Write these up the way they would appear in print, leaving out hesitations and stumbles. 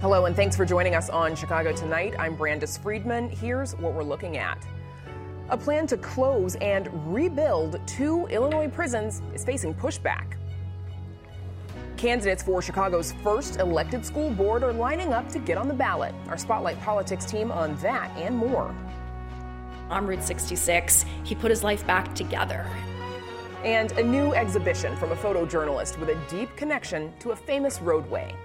Hello, and thanks for joining us on Chicago Tonight. I'm Brandis Friedman. Here's what we're looking at. A plan to close and rebuild 2 Illinois prisons is facing pushback. Candidates for Chicago's first elected school board are lining up to get on the ballot. Our Spotlight Politics team on that and more. On Route 66, he put his life back together. And a new exhibition from a photojournalist with a deep connection to a famous roadway.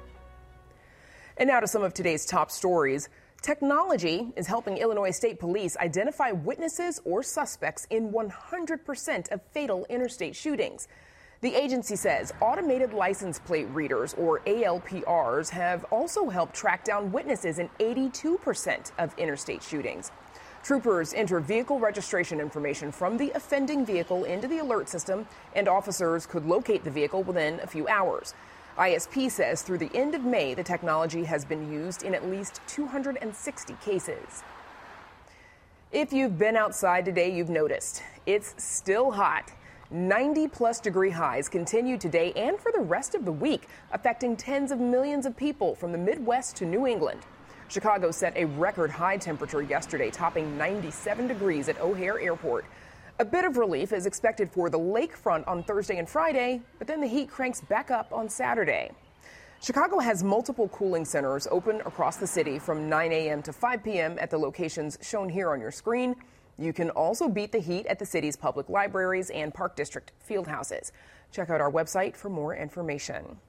And now to some of today's top stories. Technology is helping Illinois State Police identify witnesses or suspects in 100% of fatal interstate shootings. The agency says automated license plate readers, or ALPRs, have also helped track down witnesses in 82% of interstate shootings. Troopers enter vehicle registration information from the offending vehicle into the alert system, and officers could locate the vehicle within a few hours. ISP says through the end of May, the technology has been used in at least 260 cases. If you've been outside today, you've noticed it's still hot. 90-plus degree highs continue today and for the rest of the week, affecting tens of millions of people from the Midwest to New England. Chicago set a record high temperature yesterday, topping 97 degrees at O'Hare Airport. A bit of relief is expected for the lakefront on Thursday and Friday, but then the heat cranks back up on Saturday. Chicago has multiple cooling centers open across the city from 9 a.m. to 5 p.m. at the locations shown here on your screen. You can also beat the heat at the city's public libraries and Park District field houses. Check out our website for more information.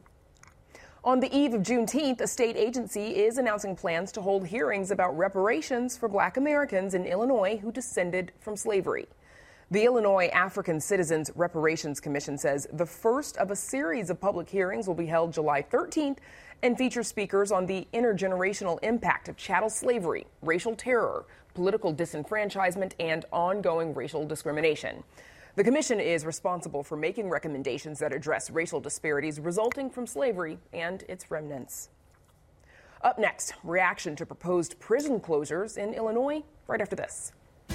On the eve of Juneteenth, a state agency is announcing plans to hold hearings about reparations for Black Americans in Illinois who descended from slavery. The Illinois African Citizens Reparations Commission says the first of a series of public hearings will be held July 13th and feature speakers on the intergenerational impact of chattel slavery, racial terror, political disenfranchisement, and ongoing racial discrimination. The commission is responsible for making recommendations that address racial disparities resulting from slavery and its remnants. Up next, reaction to proposed prison closures in Illinois right after this.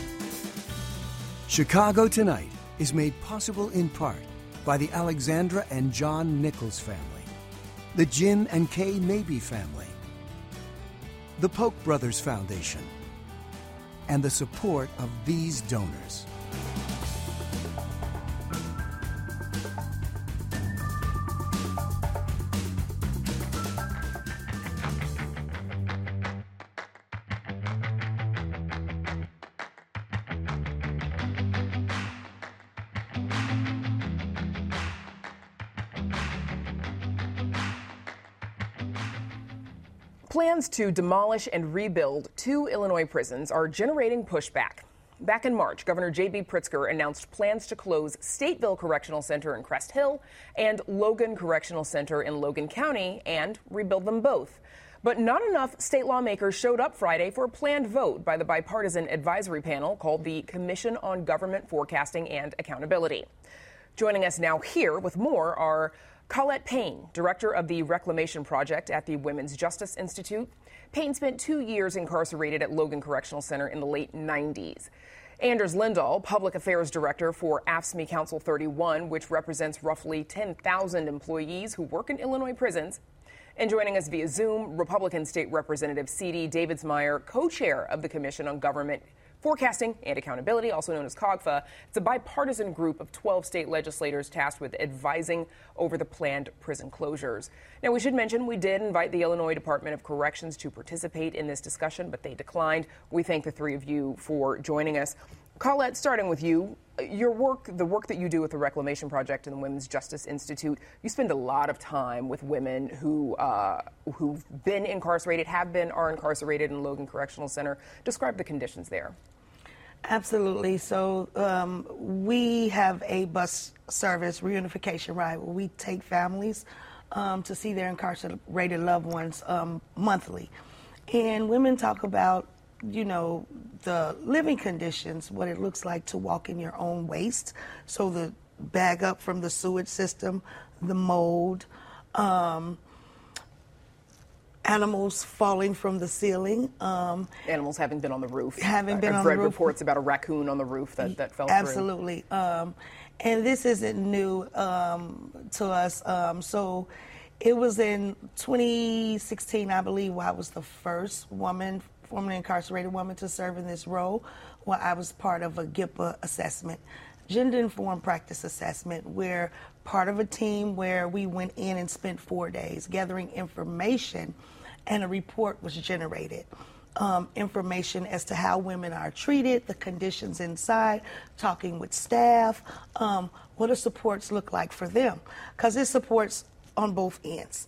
Chicago Tonight is made possible in part by the Alexandra and John Nichols family, the Jim and Kay Mabey family, the Polk Brothers Foundation, and the support of these donors. Plans to demolish and rebuild 2 Illinois prisons are generating pushback. Back in March, Governor J.B. Pritzker announced plans to close Stateville Correctional Center in Crest Hill and Logan Correctional Center in Logan County and rebuild them both. But not enough state lawmakers showed up Friday for a planned vote by the bipartisan advisory panel called the Commission on Government Forecasting and Accountability. Joining us now here with more are Colette Payne, director of the Reclamation Project at the Women's Justice Institute. Payne spent 2 years incarcerated at Logan Correctional Center in the late 90s. Anders Lindahl, public affairs director for AFSCME Council 31, which represents roughly 10,000 employees who work in Illinois prisons. And joining us via Zoom, Republican State Representative C.D. Davidsmeyer, co-chair of the Commission on Government Forecasting and Accountability, also known as COGFA. It's a bipartisan group of 12 state legislators tasked with advising over the planned prison closures. Now, we should mention we did invite the Illinois Department of Corrections to participate in this discussion, but they declined. We thank the three of you for joining us. Colette, starting with you, your work, the work that you do with the Reclamation Project and the Women's Justice Institute, you spend a lot of time with women who've been incarcerated, are incarcerated in Logan Correctional Center. Describe the conditions there. Absolutely. So we have a bus service reunification ride where we take families to see their incarcerated loved ones monthly. And women talk about, you know, the living conditions, what it looks like to walk in your own waste. So the bag up from the sewage system, the mold, animals falling from the ceiling. Animals having been on the roof. I've read reports about a raccoon on the roof that fell through. Absolutely. And this isn't new to us. So It was in 2016, I believe, where I was the first woman, formerly incarcerated woman, to serve in this role, where I was part of a GIPA assessment, gender-informed practice assessment, where part of a team where we went in and spent 4 days gathering information, and a report was generated. Information as to how women are treated, the conditions inside, talking with staff, what do supports look like for them, because it supports on both ends.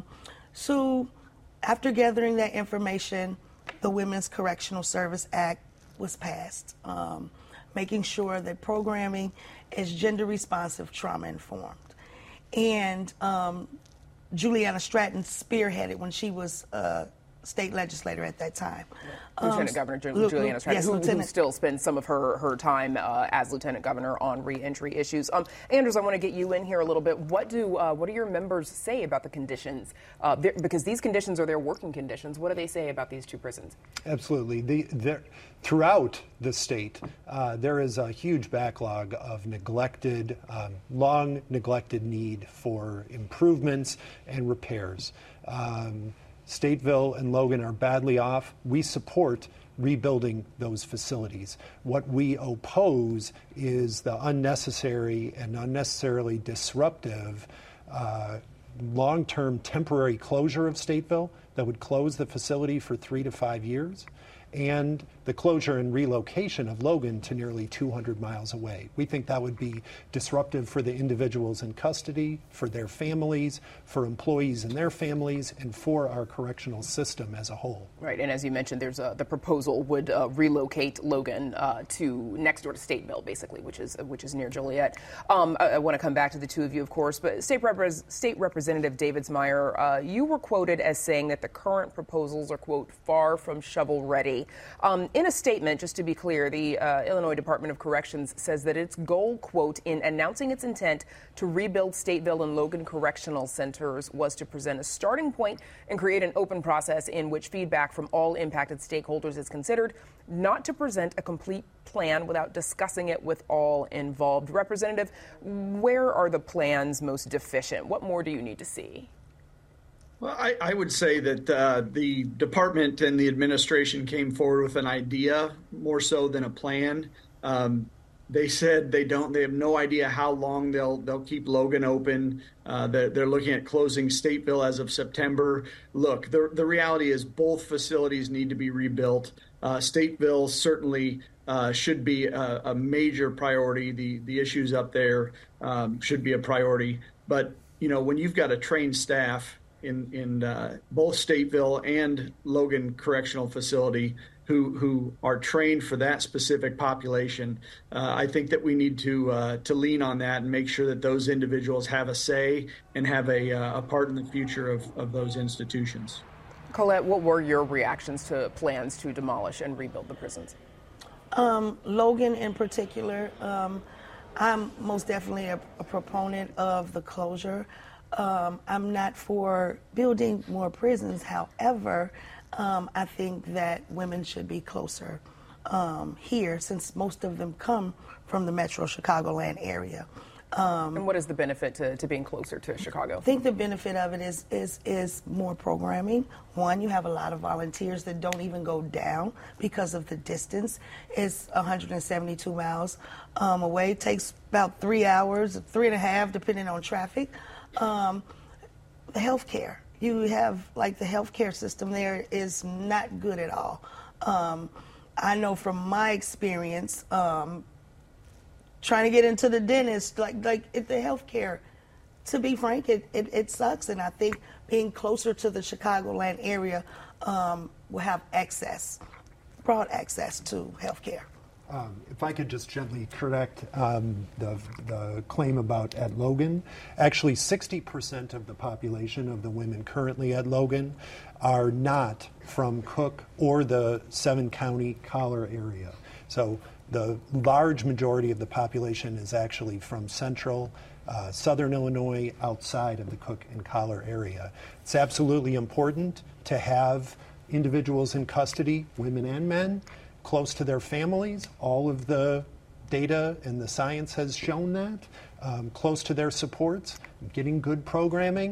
So after gathering that information, the Women's Correctional Service Act was passed, making sure that programming is gender responsive, trauma informed. And Juliana Stratton spearheaded when she was state legislator at that time. Lieutenant Governor Juliana Stratton, who still spends some of her time as Lieutenant Governor on reentry issues. Anders, I want to get you in here a little bit. What do your members say about the conditions? Because these conditions are their working conditions. What do they say about these two prisons? Absolutely. Throughout the state, there is a huge backlog of neglected, long neglected need for improvements and repairs. Stateville and Logan are badly off. We support rebuilding those facilities. What we oppose is the unnecessary and unnecessarily disruptive long-term temporary closure of Stateville that would close the facility for 3 to 5 years, and the closure and relocation of Logan to nearly 200 miles away. We think that would be disruptive for the individuals in custody, for their families, for employees and their families, and for our correctional system as a whole. Right, and as you mentioned, there's the proposal would relocate Logan to next door to Stateville, basically, which is near Joliet. I want to come back to the two of you, of course, but State Representative Davidsmeyer, you were quoted as saying that the current proposals are, quote, far from shovel-ready. In a statement, just to be clear, the Illinois Department of Corrections says that its goal, quote, in announcing its intent to rebuild Stateville and Logan correctional centers was to present a starting point and create an open process in which feedback from all impacted stakeholders is considered, not to present a complete plan without discussing it with all involved. Representative, where are the plans most deficient? What more do you need to see? Well, I would say that the department and the administration came forward with an idea more so than a plan. They said they have no idea how long they'll keep Logan open. They're looking at closing Stateville as of September. Look, the reality is both facilities need to be rebuilt. Stateville certainly should be a major priority. The issues up there should be a priority. But, you know, when you've got a trained staff in both Stateville and Logan Correctional Facility who are trained for that specific population, I think that we need to lean on that and make sure that those individuals have a say and have a part in the future of those institutions. Colette, what were your reactions to plans to demolish and rebuild the prisons? Logan in particular, I'm most definitely a proponent of the closure. I'm not for building more prisons. However, I think that women should be closer here, since most of them come from the Metro Chicagoland area. And what is the benefit to being closer to Chicago? I think the benefit of it is more programming. One, you have a lot of volunteers that don't even go down because of the distance. It's 172 miles away. It takes about 3 hours, 3.5, depending on traffic. The healthcare. You have, like, the healthcare system there is not good at all. I know from my experience, trying to get into the dentist, like the healthcare, to be frank, it sucks. And I think being closer to the Chicagoland area will have broad access to healthcare. If I could just gently correct the claim about at Logan. Actually, 60% of the population of the women currently at Logan are not from Cook or the 7-county collar area. So the large majority of the population is actually from central, southern Illinois, outside of the Cook and collar area. It's absolutely important to have individuals in custody, women and men, close to their families. All of the data and the science has shown that. Close to their supports, getting good programming,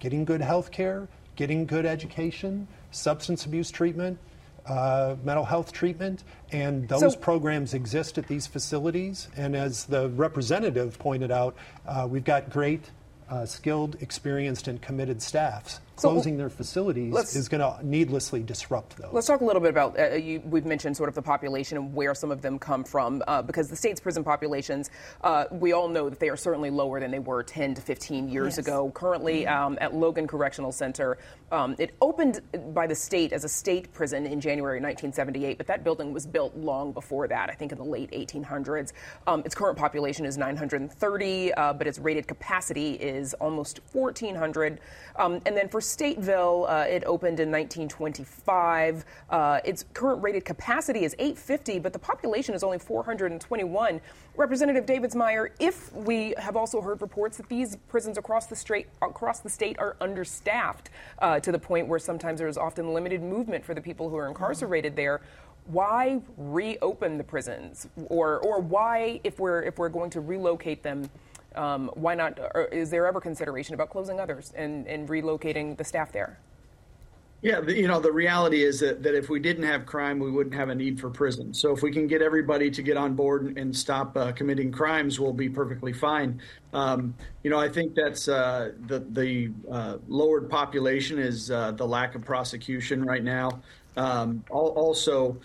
getting good health care, getting good education, substance abuse treatment, mental health treatment, and those programs exist at these facilities. And as the representative pointed out, we've got great, skilled, experienced, and committed staffs. Closing their facilities is going to needlessly disrupt those. Let's talk a little bit about, we've mentioned sort of the population and where some of them come from, because the state's prison populations, we all know that they are certainly lower than they were 10 to 15 years ago. Currently, at Logan Correctional Center, it opened by the state as a state prison in January 1978, but that building was built long before that, I think in the late 1800s. Its current population is 930, but its rated capacity is almost 1,400. And then for Stateville, it opened in 1925. Its current rated capacity is 850, but the population is only 421. Representative Davidsmeyer, if we have also heard reports that these prisons across the state are understaffed to the point where sometimes there is often limited movement for the people who are incarcerated there, why reopen the prisons? Or why, if we're going to relocate them, why not? Or is there ever consideration about closing others and relocating the staff there? Yeah, the reality is that if we didn't have crime, we wouldn't have a need for prison. So if we can get everybody to get on board and stop committing crimes, we'll be perfectly fine. I think that's the lowered population is the lack of prosecution right now. Also,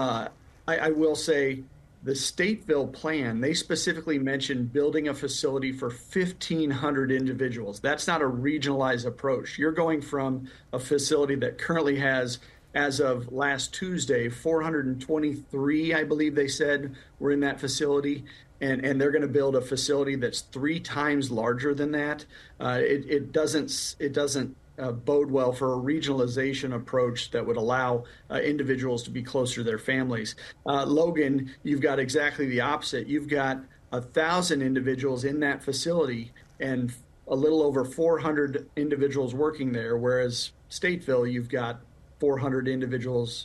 I will say, the Stateville plan, they specifically mentioned building a facility for 1,500 individuals. That's not a regionalized approach. You're going from a facility that currently has, as of last Tuesday, 423, I believe they said, were in that facility. And they're going to build a facility that's 3 times larger than that. It doesn't bode well for a regionalization approach that would allow individuals to be closer to their families. Logan, you've got exactly the opposite. You've got 1,000 individuals in that facility and a little over 400 individuals working there, whereas Stateville, you've got 400 individuals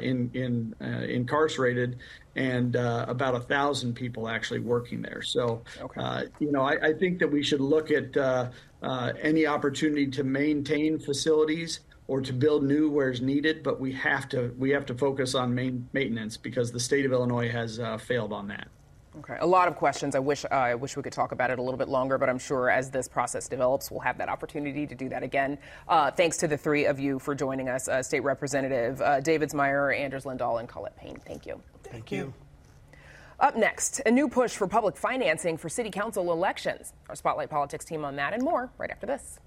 incarcerated and about 1,000 people actually working there. So, I think that we should look at any opportunity to maintain facilities or to build new where it's needed, but we have to focus on maintenance because the state of Illinois has failed on that. Okay, a lot of questions. I wish we could talk about it a little bit longer, but I'm sure as this process develops, we'll have that opportunity to do that again. Thanks to the three of you for joining us, State Representative Davidsmeyer, Anders Lindahl, and Colette Payne. Thank you. Thank you. Up next, a new push for public financing for city council elections. Our Spotlight Politics team on that and more right after this.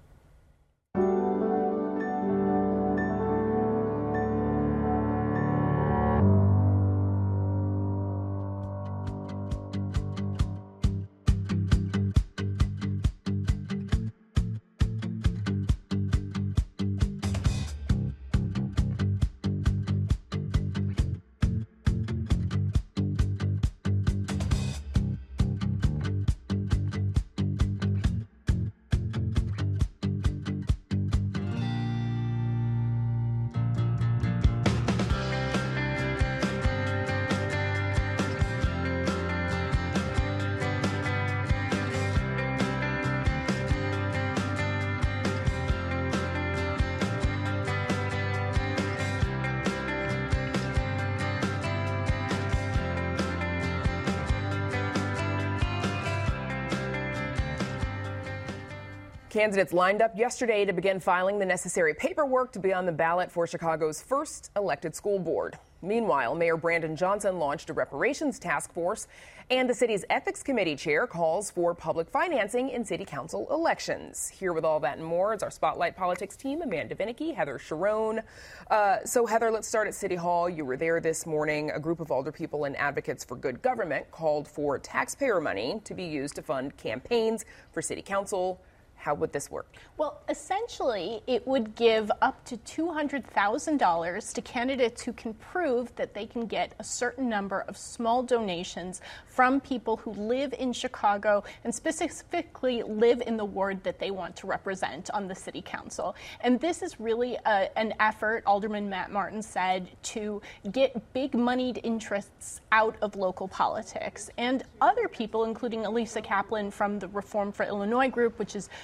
Candidates lined up yesterday to begin filing the necessary paperwork to be on the ballot for Chicago's first elected school board. Meanwhile, Mayor Brandon Johnson launched a reparations task force, and the city's ethics committee chair calls for public financing in city council elections. Here with all that and more is our Spotlight Politics team, Amanda Vinicky, Heather Sharon. So Heather, let's start at City Hall. You were there this morning. A group of alderpeople and advocates for good government called for taxpayer money to be used to fund campaigns for city council. How would this work? Well, essentially, it would give up to $200,000 to candidates who can prove that they can get a certain number of small donations from people who live in Chicago and specifically live in the ward that they want to represent on the city council. And this is really an effort, Alderman Matt Martin said, to get big moneyed interests out of local politics. And other people, including Elisa Kaplan from the Reform for Illinois group, which is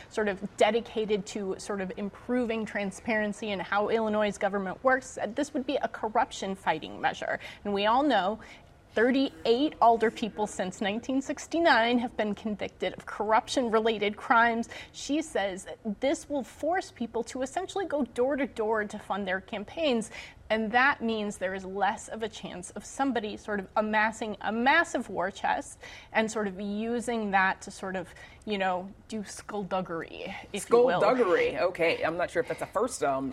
sort of dedicated to sort of improving transparency and how Illinois' government works, said this would be a corruption fighting measure. And we all know 38 alderpeople since 1969 have been convicted of corruption-related crimes. She says this will force people to essentially go door to door to fund their campaigns. And that means there is less of a chance of somebody sort of amassing a massive war chest and sort of using that to sort of, do skullduggery, if you will. Skullduggery. Okay, I'm not sure if that's a first on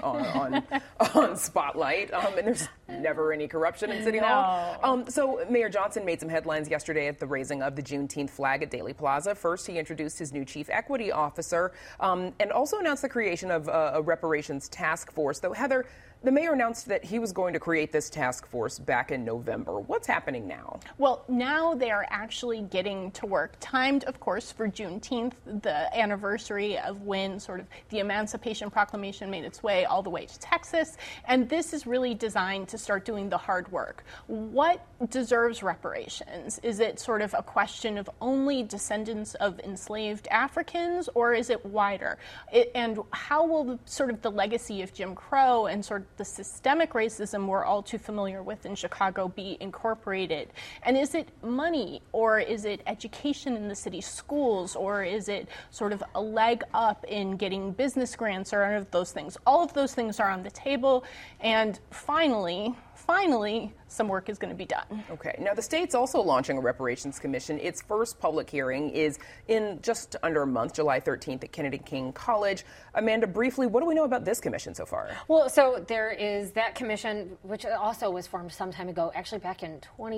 Spotlight. And there's never any corruption in City Hall. So Mayor Johnson made some headlines yesterday at the raising of the Juneteenth flag at Daley Plaza. First, he introduced his new chief equity officer and also announced the creation of a reparations task force. Though, Heather, the mayor announced that he was going to create this task force back in November. What's happening now? Well, now they are actually getting to work, timed, of course, for Juneteenth, the anniversary of when sort of the Emancipation Proclamation made its way all the way to Texas. And this is really designed to start doing the hard work. What deserves reparations? Is it sort of a question of only descendants of enslaved Africans, or is it wider? And how will sort of the legacy of Jim Crow and sort of the systemic racism we're all too familiar with in Chicago be incorporated? And is it money, or is it education in the city schools, or is it sort of a leg up in getting business grants, or any of those things? All of those things are on the table. And finally, some work is going to be done. Okay. Now, the state's also launching a reparations commission. Its first public hearing is in just under a month, July 13th at Kennedy King College. Amanda, briefly, what do we know about this commission so far? Well, so there is that commission, which also was formed some time ago, actually back in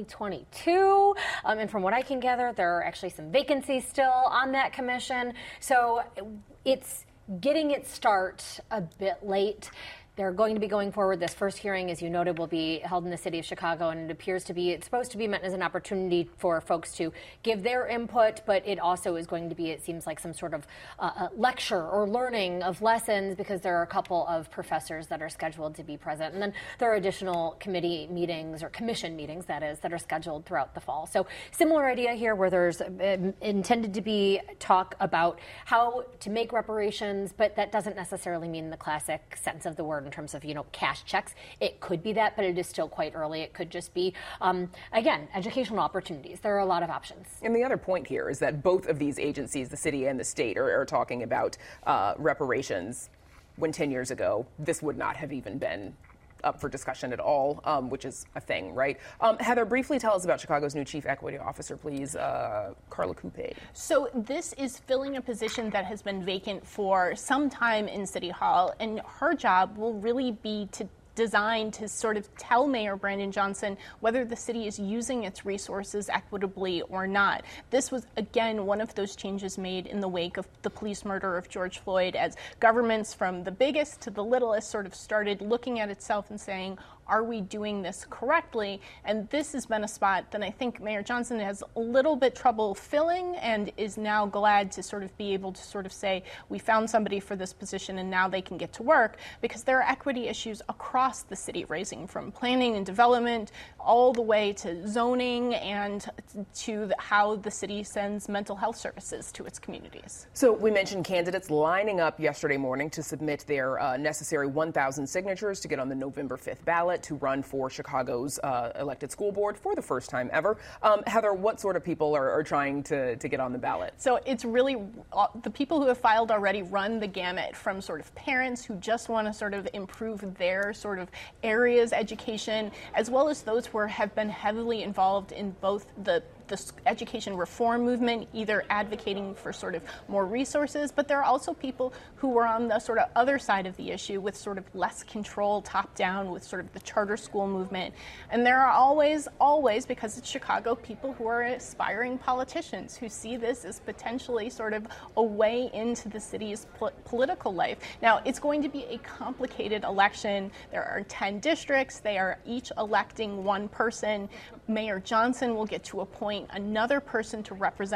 2022. And from what I can gather, there are actually some vacancies still on that commission. So it's getting its start a bit late. They're going to be going forward. This first hearing, as you noted, will be held in the city of Chicago, and it's supposed to be meant as an opportunity for folks to give their input, but it also is going to be, it seems like, some sort of lecture or learning of lessons, because there are a couple of professors that are scheduled to be present. And then there are additional committee meetings, or commission meetings, that is, that are scheduled throughout the fall. So similar idea here, where there's intended to be talk about how to make reparations, but that doesn't necessarily mean the classic sense of the word in terms of, cash checks. It could be that, but it is still quite early. It could just be, again, educational opportunities. There are a lot of options. And the other point here is that both of these agencies, the city and the state, are talking about reparations when 10 years ago this would not have even been up for discussion at all, which is a thing, right? Heather, briefly tell us about Chicago's new chief equity officer, please, Carla Coupe. So this is filling a position that has been vacant for some time in City Hall, and her job will really be designed to sort of tell Mayor Brandon Johnson whether the city is using its resources equitably or not. This was, again, one of those changes made in the wake of the police murder of George Floyd, as governments from the biggest to the littlest sort of started looking at itself and saying, are we doing this correctly? And this has been a spot that I think Mayor Johnson has a little bit trouble filling, and is now glad to sort of be able to sort of say, we found somebody for this position and now they can get to work, because there are equity issues across the city, ranging from planning and development all the way to zoning and to how the city sends mental health services to its communities. So we mentioned candidates lining up yesterday morning to submit their necessary 1,000 signatures to get on the November 5th ballot to run for Chicago's elected school board for the first time ever. Heather, what sort of people are trying to get on the ballot? So it's really the people who have filed already run the gamut, from sort of parents who just want to sort of improve their sort of area's education, as well as those who have been heavily involved in both the education reform movement, either advocating for sort of more resources, but there are also people who were on the sort of other side of the issue with sort of less control, top down, with sort of the charter school movement. And there are always, because it's Chicago, people who are aspiring politicians who see this as potentially sort of a way into the city's political life. Now, it's going to be a complicated election. There are 10 districts. They are each electing one person. Mayor Johnson will get to appoint another person to represent that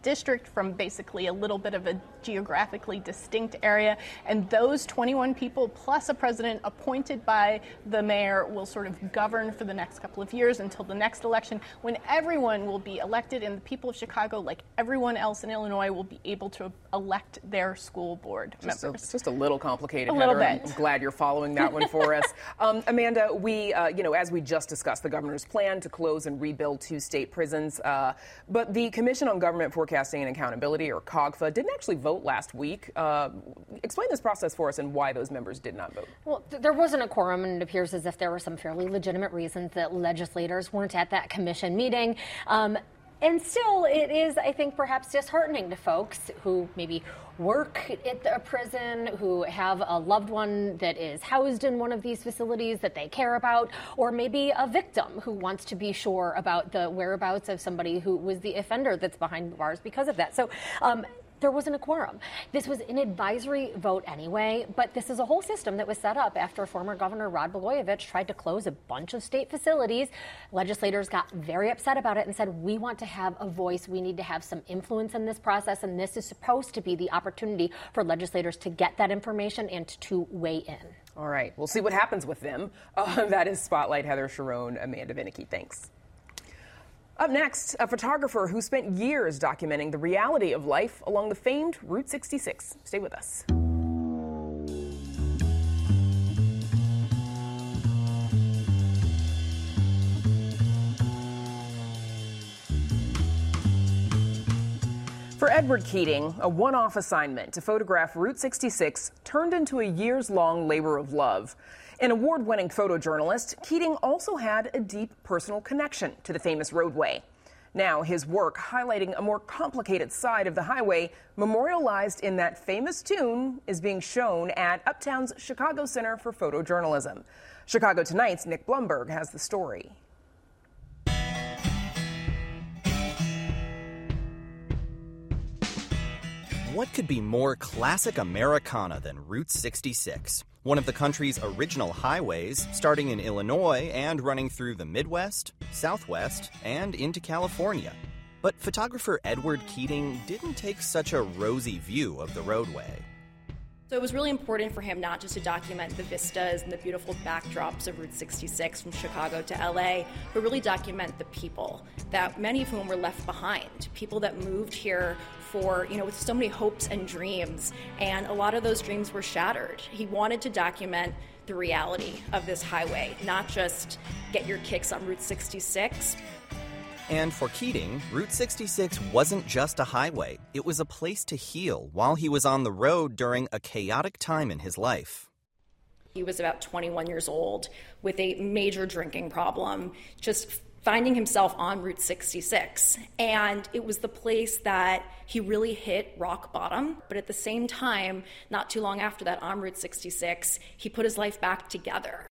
district from basically a little bit of a geographically distinct area. And those 21 people plus a president appointed by the mayor will sort of govern for the next couple of years until the next election, when everyone will be elected, and the people of Chicago, like everyone else in Illinois, will be able to elect their school board members. It's just a little complicated, A little Heather. bit. I'm glad you're following that one for us. Amanda, we, as we just discussed, the governor's plan to close and rebuild 2 state prisons, but the Commission on Government Forecasting and Accountability, or COGFA, didn't actually vote last week. Explain this process for us and why those members did not vote. Well, there wasn't a quorum, and it appears as if there were some fairly legitimate reasons that legislators weren't at that commission meeting. And still, it is, I think, perhaps disheartening to folks who maybe work at a prison, who have a loved one that is housed in one of these facilities that they care about, or maybe a victim who wants to be sure about the whereabouts of somebody who was the offender that's behind bars because of that. So there wasn't a quorum. This was an advisory vote anyway, but this is a whole system that was set up after former Governor Rod Blagojevich tried to close a bunch of state facilities. Legislators got very upset about it and said, we want to have a voice. We need to have some influence in this process, and this is supposed to be the opportunity for legislators to get that information and to weigh in. All right. We'll see what happens with them. That is Spotlight. Heather Cherone, Amanda Vinicky. Thanks. Up next, a photographer who spent years documenting the reality of life along the famed Route 66. Stay with us. For Edward Keating, a one-off assignment to photograph Route 66 turned into a years-long labor of love. An award-winning photojournalist, Keating also had a deep personal connection to the famous roadway. Now, his work highlighting a more complicated side of the highway, memorialized in that famous tune, is being shown at Uptown's Chicago Center for Photojournalism. Chicago Tonight's Nick Blumberg has the story. What could be more classic Americana than Route 66? One of the country's original highways, starting in Illinois and running through the Midwest, Southwest, and into California. But photographer Edward Keating didn't take such a rosy view of the roadway. So it was really important for him not just to document the vistas and the beautiful backdrops of Route 66 from Chicago to LA, but really document the people, that many of whom were left behind, people that moved here for, with so many hopes and dreams, and a lot of those dreams were shattered. He wanted to document the reality of this highway, not just get your kicks on Route 66. And for Keating, Route 66 wasn't just a highway. It was a place to heal while he was on the road during a chaotic time in his life. He was about 21 years old with a major drinking problem, just finding himself on Route 66. And it was the place that he really hit rock bottom. But at the same time, not too long after that, on Route 66, he put his life back together.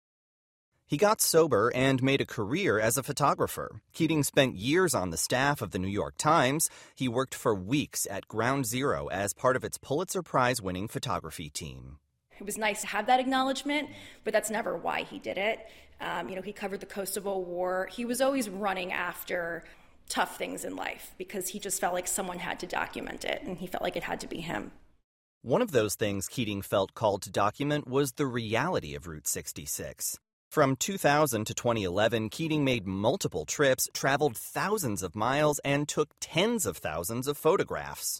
He got sober and made a career as a photographer. Keating spent years on the staff of the New York Times. He worked for weeks at Ground Zero as part of its Pulitzer Prize-winning photography team. It was nice to have that acknowledgement, but that's never why he did it. He covered the Kosovo War. He was always running after tough things in life because he just felt like someone had to document it, and he felt like it had to be him. One of those things Keating felt called to document was the reality of Route 66. From 2000 to 2011, Keating made multiple trips, traveled thousands of miles, and took tens of thousands of photographs.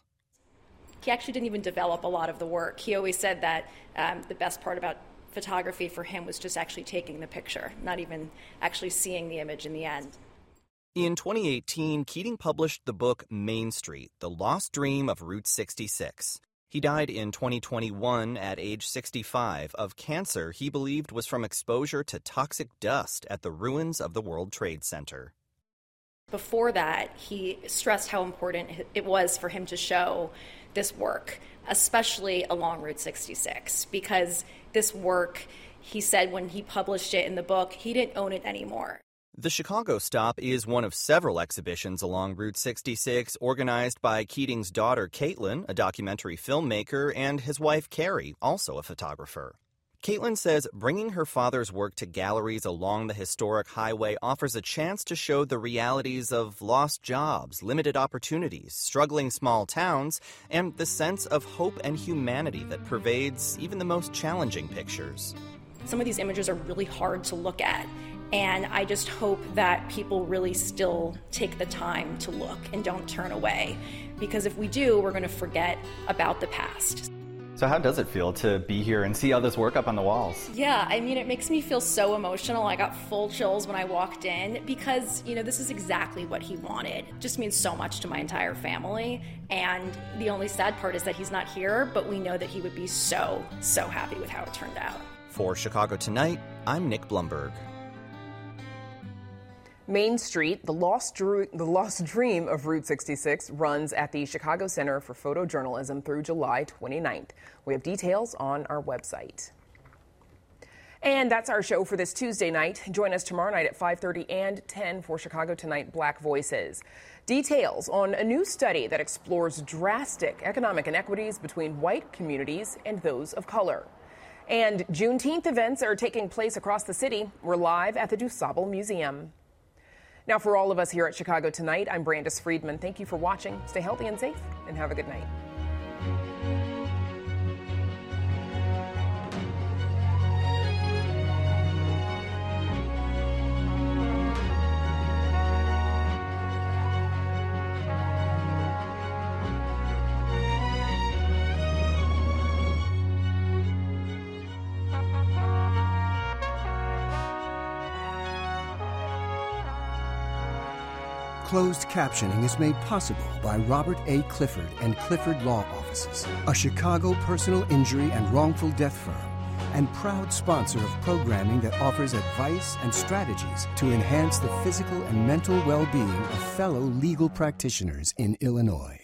He actually didn't even develop a lot of the work. He always said that the best part about photography for him was just actually taking the picture, not even actually seeing the image in the end. In 2018, Keating published the book Main Street, The Lost Dream of Route 66. He died in 2021 at age 65 of cancer he believed was from exposure to toxic dust at the ruins of the World Trade Center. Before that, he stressed how important it was for him to show this work, especially along Route 66, because this work, he said when he published it in the book, he didn't own it anymore. The Chicago stop is one of several exhibitions along Route 66 organized by Keating's daughter, Caitlin, a documentary filmmaker, and his wife, Carrie, also a photographer. Caitlin says bringing her father's work to galleries along the historic highway offers a chance to show the realities of lost jobs, limited opportunities, struggling small towns, and the sense of hope and humanity that pervades even the most challenging pictures. Some of these images are really hard to look at, and I just hope that people really still take the time to look and don't turn away, because if we do, we're going to forget about the past. So how does it feel to be here and see all this work up on the walls? Yeah, I mean, it makes me feel so emotional. I got full chills when I walked in because, this is exactly what he wanted. It just means so much to my entire family. And the only sad part is that he's not here, but we know that he would be so, so happy with how it turned out. For Chicago Tonight, I'm Nick Blumberg. Main Street, the lost dream of Route 66, runs at the Chicago Center for Photojournalism through July 29th. We have details on our website. And that's our show for this Tuesday night. Join us tomorrow night at 5:30 and 10 for Chicago Tonight Black Voices. Details on a new study that explores drastic economic inequities between white communities and those of color. And Juneteenth events are taking place across the city. We're live at the DuSable Museum. Now, for all of us here at Chicago Tonight, I'm Brandis Friedman. Thank you for watching. Stay healthy and safe, and have a good night. Closed captioning is made possible by Robert A. Clifford and Clifford Law Offices, a Chicago personal injury and wrongful death firm, and proud sponsor of programming that offers advice and strategies to enhance the physical and mental well-being of fellow legal practitioners in Illinois.